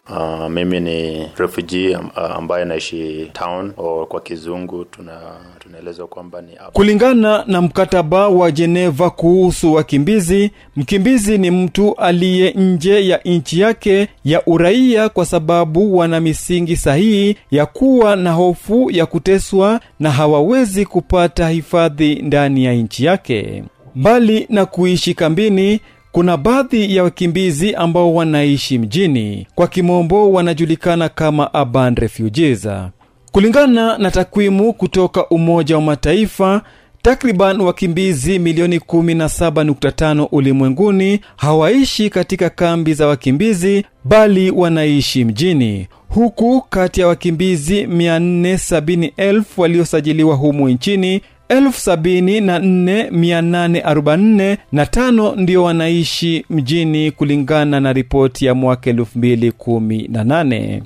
Mimi ni refugee ambaye naishi town, au kwa kizungu tunaelezwa kwamba ni hapa. Kulingana na mkataba wa Geneva kuhusu wakimbizi, mkimbizi ni mtu aliye nje ya nchi yake ya uraia kwa sababu wana misingi sahihi ya kuwa na hofu ya kuteswa na hawawezi kupata hifadhi ndani ya nchi yake. Mbali na kuishi kambini, kuna baadhi ya wakimbizi ambao wanaishi mjini. Kwa kimombo wanajulikana kama urban refugees. Kulingana na takwimu kutoka Umoja wa Mataifa, takriban wakimbizi milioni 17.5 ulimwenguni hawaishi katika kambi za wakimbizi bali wanaishi mjini. Huku kati ya wakimbizi 470,000 waliosajiliwa humu nchini, 74,844 ndio wanaishi mjini kulingana na ripoti ya mwaka 2018.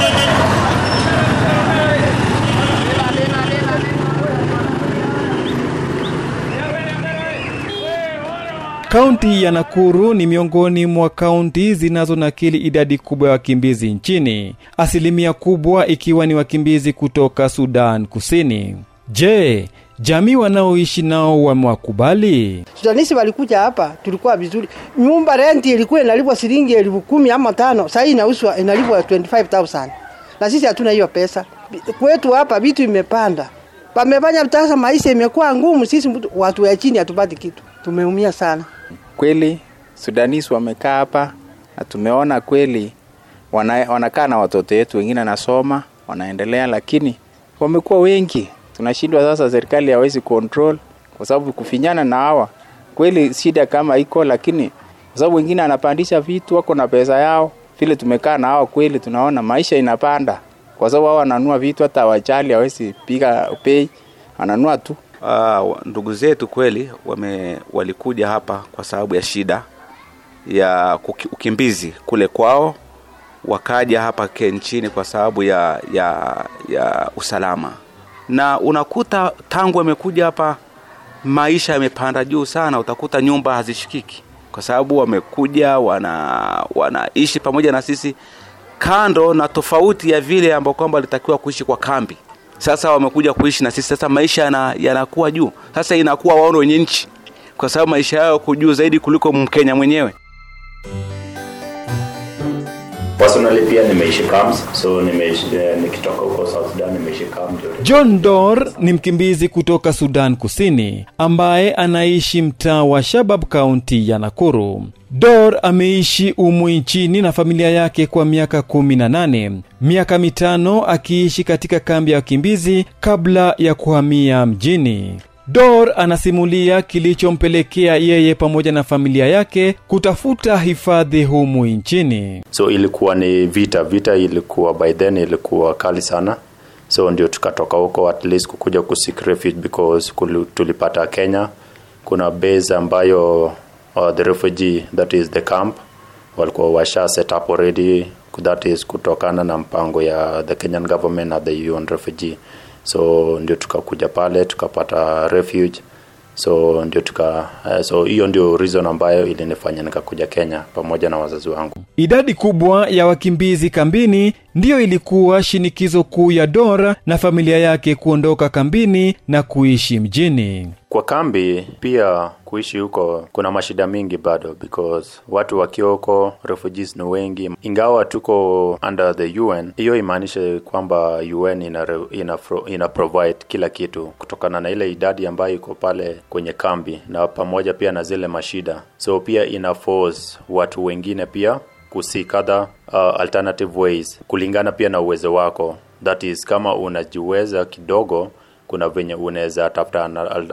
Kaunti ya Nakuru ni miongoni mwa kaunti zinazonakili idadi kubwa ya wakimbizi nchini, asilimia kubwa ikiwa ni wakimbizi kutoka Sudan Kusini. Je, jamii wanaoishi nao wamewakubali? Sudanisi walikuja hapa, tulikuwa vizuri. Nyumba renti ilikuwa inalipwa shilingi 10,000 ama 5,000, sasa inauzwa inalipwa 25,000. Na sisi hatuna hiyo pesa. Kwetu hapa vitu imepanda. Wamefanya sasa maisha imekuwa ngumu, sisi watu wa chini hatupati kitu. Tumeumia sana. Kweli Sudanisi wamekaa hapa na tumeona kweli wanakaa na watoto wetu, wengine wanasoma, wanaendelea, lakini wamekuwa wengi. Tunashindwa sasa, serikali haiwezi control kwa sababu kufinyana na hawa. Kweli shida kama iko, lakini kwa sababu wengine anapandisha vitu, wako na pesa yao. Vile tumekaa na hawa kweli tunaona maisha inapanda. Kwa sababu hawa wananunua vitu hata wajali hawezi piga pay, ananunua tu. Ndugu zetu kweli walikuja hapa kwa sababu ya shida ya ukimbizi kule kwao, wakaja hapa nchini kwa sababu ya usalama. Na unakuta tangu wamekuja hapa maisha yamepanda juu sana, utakuta nyumba hazishikiki kwa sababu wamekuja wanaishi pamoja na sisi kando na tofauti ya vile ambao kwamba walitakiwa kuishi kwa kambi. Sasa wamekuja kuishi na sisi, sasa maisha yanakuwa juu. Sasa inakuwa wao wenye nchi kwa sababu maisha yao kujuu zaidi kuliko Mkenya mwenyewe. Personally pia nimeishi camps, so nikitoka huko South Sudan nimeishi camp. John Dor ni mkimbizi kutoka Sudan Kusini ambaye anaishi mtaa wa Shabab County ya Nakuru. Dor ameishi umu nchini na familia yake kwa miaka 18, miaka 5 akiishi katika kambi ya wakimbizi kabla ya kuhamia mjini. Dor anasimulia kilichompelekea yeye pamoja na familia yake kutafuta hifadhi humu nchini. So ilikuwa ni vita ilikuwa by then ilikuwa kali sana. So ndio tukatoka huko at least kukuja kuseek refuge because tulipata Kenya kuna base ambayo the refugee, that is the camp, walikuwa washa set up already, that is kutokana na mpango ya the Kenyan government na the UN refugee. So ndio tukakuja pale tukapata refuge. So ndio so hiyo ndio reason ambayo ilinifanya nikakuja Kenya pamoja na wazazi wangu. Idadi kubwa ya wakimbizi kambini ndio ilikuwa shinikizo kuu ya Dora na familia yake kuondoka kambini na kuishi mjini. Kwa kambi pia kuishi huko kuna mashida mingi bado because watu wakiwa huko refugees ni wengi. Ingawa tuko under the UN, hiyo imaanisha kwamba UN ina provide kila kitu kutokana na ile idadi ambayo iko pale kwenye kambi na pamoja pia na zile mashida. So pia ina force watu wengine pia kuseek other alternative ways kulingana pia na uwezo wako. That is kama unajiweza kidogo, kuna venye unaweza tafuta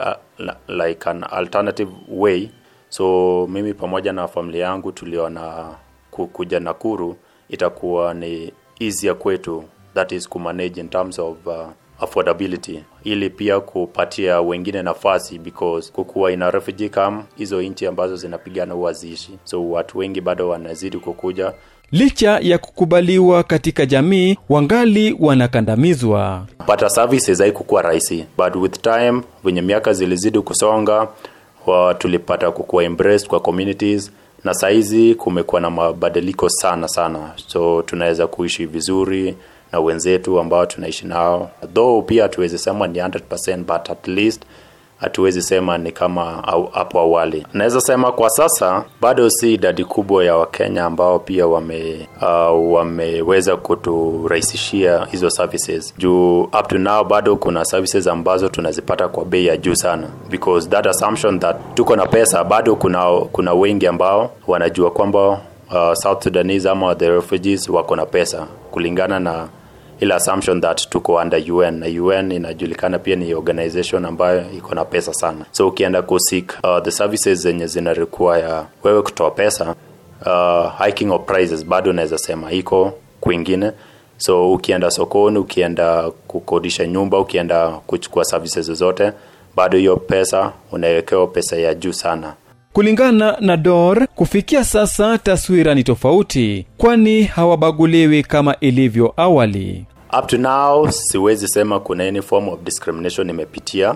like an alternative way. So mimi pamoja na familia yangu tuliona kuja Nakuru itakuwa ni easier kwetu, that is kumanage in terms of affordability, ili pia kupatia wengine nafasi because kukuwa ina refugee camp hizo nchi ambazo zinapigana uazishi, so watu wengi bado wanazidi kukuja. Licha ya kukubaliwa katika jamii, wangali wanakandamizwa. Pata services haikuwa rahisi, but with time venye miaka zilizidi kusonga tulipata kukuwa embraced kwa communities na saizi kumekuwa na mabadiliko sana, so tunaweza kuishi vizuri na wenzetu ambao tunaishi nao, though pia hatuwezi sema ni 100%, but at least hatuwezi sema ni kama hapo awali. Naweza sema kwa sasa bado si idadi kubwa ya Wakenya ambao pia wameweza kuturahisishia hizo services. Juu up to now bado kuna services ambazo tunazipata kwa bei ya juu sana, because that assumption that tuko na pesa, bado kuna wengi ambao wanajua kwamba South Sudanese ama the refugees wako na pesa, kulingana na ile assumption that tuko under UN, na UN inajulikana pia ni organization ambayo iko na pesa sana. So ukienda kusik the services zenye zina require wewe kutoa pesa, hiking of prices bado naweza sema iko kwingine. So ukienda sokoni, ukienda kukodisha nyumba, ukienda kuchukua services zote, bado hiyo pesa unawekewa pesa ya juu sana. Kulingana na Dor, kufikia sasa taswira ni tofauti, kwani hawabaguliwi kama ilivyo awali. Up to now siwezi sema kuna any form of discrimination imepitia.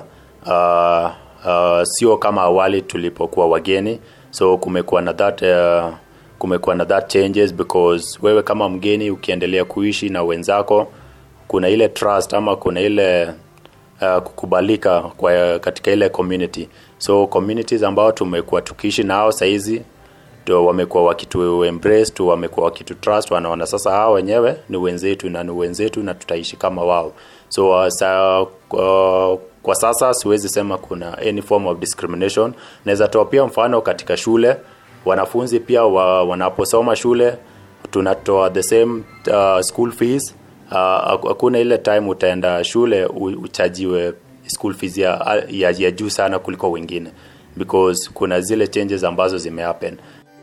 Sio kama awali tulipokuwa wageni. So kumekuwa na that changes, because wewe kama mgeni ukiendelea kuishi na wenzako, kuna ile trust ama kuna ile kukubalika katika ile community. So communities ambao tumekuwa tukiishi nao saizi ndio wamekuwa wakitu embrace tu, wamekuwa wakitu trust, wanaona sasa hao wenyewe ni wenzetu na tutaishi kama wao. So kwa sasa siwezi sema kuna any form of discrimination. Naweza toa pia mfano katika shule, wanafunzi pia wanaposoma shule tunatoa the same school fees. Hakuna ile time utaenda shule uchajiwe school fees ya juu sana kuliko wengine, because kuna zile changes ambazo zimehappen.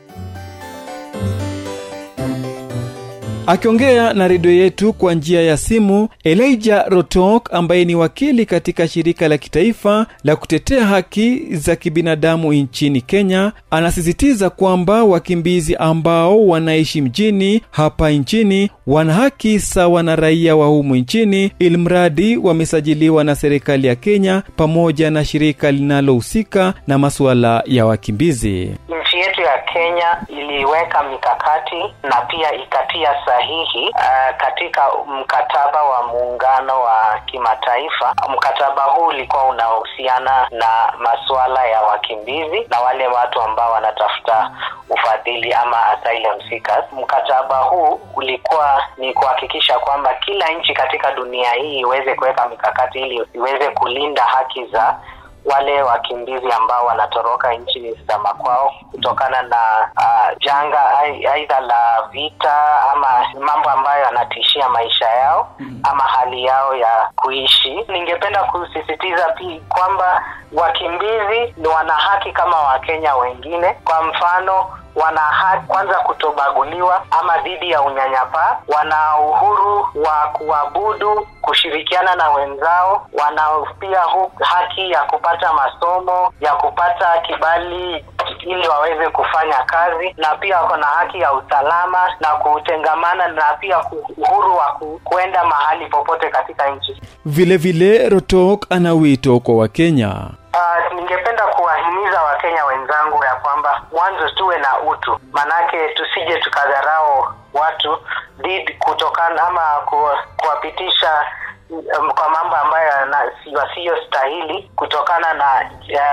Akiongea na redio yetu kwa njia ya simu, Elijah Rotok ambaye ni wakili katika shirika la kitaifa la kutetea haki za kibinadamu nchini Kenya, anasisitiza kwamba wakimbizi ambao wanaishi mjini hapa nchini wana haki sawa na raia wa humu nchini, ilmradi wamesajiliwa na serikali ya Kenya pamoja na shirika linalohusika na masuala ya wakimbizi. Nchi yetu ya Kenya iliweka mikakati na pia ikatia sahihi katika mkataba wa muungano wa kimataifa. Mkataba huu ulikuwa unahusiana na masuala ya wakimbizi na wale watu ambao wanatafuta ufadhili ama asylum seekers. Mkataba huu ulikuwa ni kuhakikisha kwamba kila nchi katika dunia hii iweze kuweka mikakati ili iweze kulinda haki za wale wakimbizi ambao wanatoroka nchi za makwao kutokana na janga aidha la vita ama mambo ambayo yanatishia maisha yao ama hali yao ya kuishi. Ningependa kusisitiza pia kwamba wakimbizi ni wana haki kama Wakenya wengine. Kwa mfano, wana haki kwanza kutobaguliwa ama dhidi ya unyanyapaa, wana uhuru wa kuabudu, kushirikiana na wenzao, wana pia haki ya kupata masomo, ya kupata kibali ili waweze kufanya kazi, na pia wako na haki ya usalama na kutengamana, na pia uhuru wa kuenda mahali popote katika nchi. Vile Rotok ana wito kwa Wakenya. Ningependa kuwahimiza Wakenya wenzangu ya kwamba mwanzo tuwe na utu, manake tusije tukadharau watu kutokana ama kuwapitisha kwa mambo ambayo sio stahili kutokana na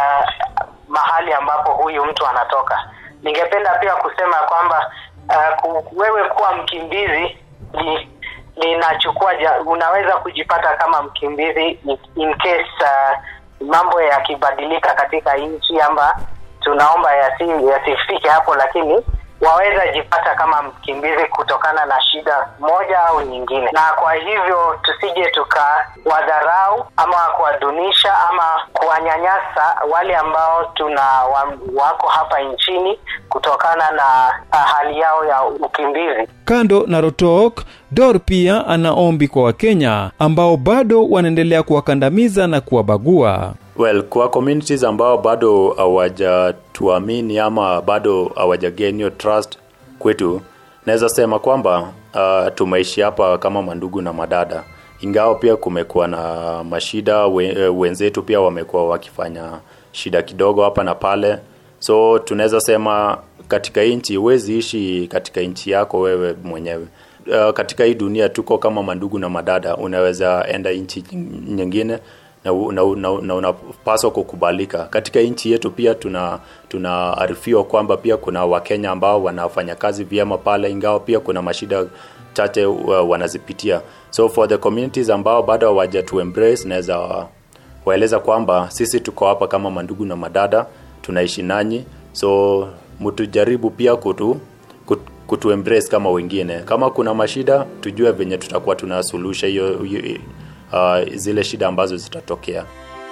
mahali ambapo huyu mtu anatoka. Ningependa pia kusema kwamba wewe kuwa mkimbizi linachukua unaweza kujipata kama mkimbizi in case mambo yakibadilika katika nchi, amba tunaomba yasifike hapo, lakini waweza jipata kama mkimbizi kutokana na shida moja au nyingine. Na kwa hivyo tusije tukawadharau ama kuwadunisha ama kuwanyanyasa wale ambao wako hapa nchini kutokana na hali yao ya ukimbizi. Kando na Rotok, Dor pia anaombi kwa Wakenya ambao bado wanaendelea kuwakandamiza na kuwabagua. Well, kwa communities ambao bado hawajatuamini ama bado hawajagain trust kwetu, naweza sema kwamba tumeishi hapa kama mandugu na madada. Ingawa pia kumekuwa na mashida, wenzetu pia wamekuwa wakifanya shida kidogo hapa na pale. So tunaweza sema katika nchi, huwezi ishi katika nchi yako wewe mwenyewe. Katika hii dunia tuko kama mandugu na madada, unaweza enda nchi nyingine na unapaswa kukubalika. Katika nchi yetu pia tunaarifiwa kwamba pia kuna Wakenya ambao wanafanya kazi vyema pale, ingawa pia kuna mashida chache wanazipitia. So for the communities ambao bado hawaja to embrace, naweza waeleza kwamba sisi tuko hapa kama mandugu na madada, tunaishi nanyi. So mtujaribu pia kutu embrace kama wengine. Kama kuna mashida, tujue venye tutakuwa tunasuluhisha hiyo zile shida ambazo zitatokea.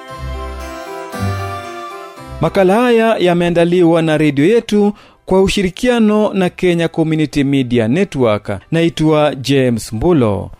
Makala haya yameandaliwa na redio yetu kwa ushirikiano na Kenya Community Media Network. Naitwa James Mbulo.